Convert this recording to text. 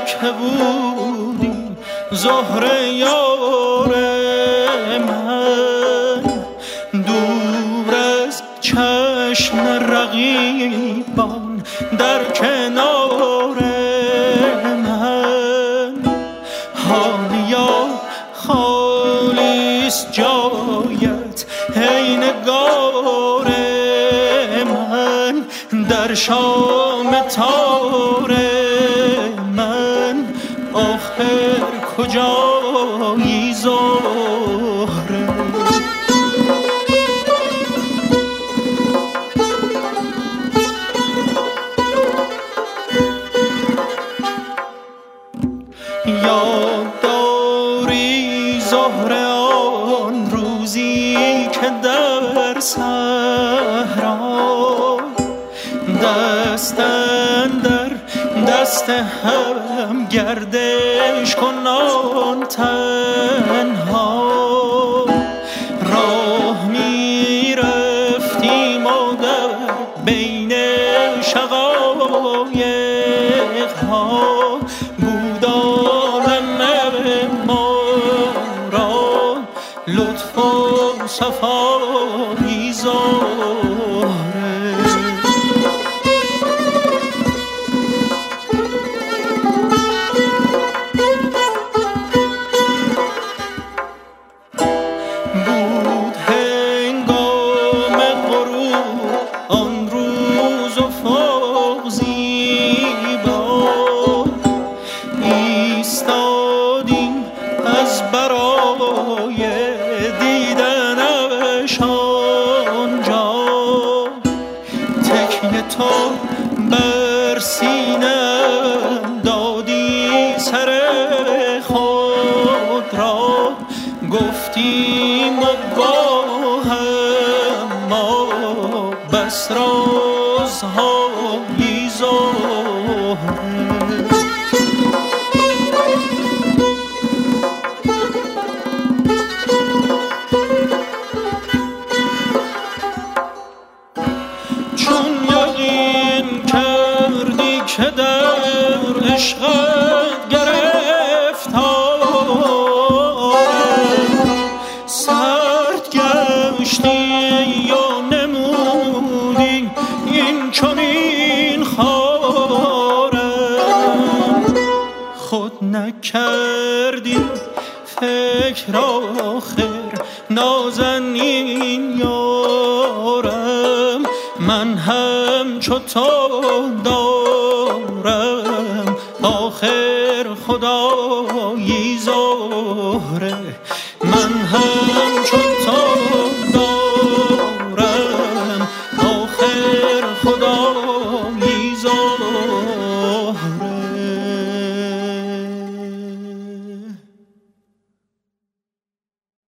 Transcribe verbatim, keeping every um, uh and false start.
که بودی زهره یار من، دور از چشم رقیبان در کنار من. حالیا خالیست جایت ای نگار من، در شام تار من آخر کجایی زهره؟ یاد داری زهره آن روزی که در صحرا دست اندر دست هم گردش کنان تنها راه می رفتیم و در بین شقایق ها بود عالم ما را لطف و صفایی زهره. بود هنگام غروب آن روز افق زیبا، ایستادیم از برای دیدنش آنجا، تکیه تو بر سینه‌ام دادی سر خود را، گفتیم و با هم ما بس رازهایی زهره. چون یقین کردی که در عشقت گرفتارم، سرد گشتی یا نمودی این چنین خارم، خود نکردی فکر آخر نازنین یارم، من هم چو تو دارم آخر خدایی زهره. من هم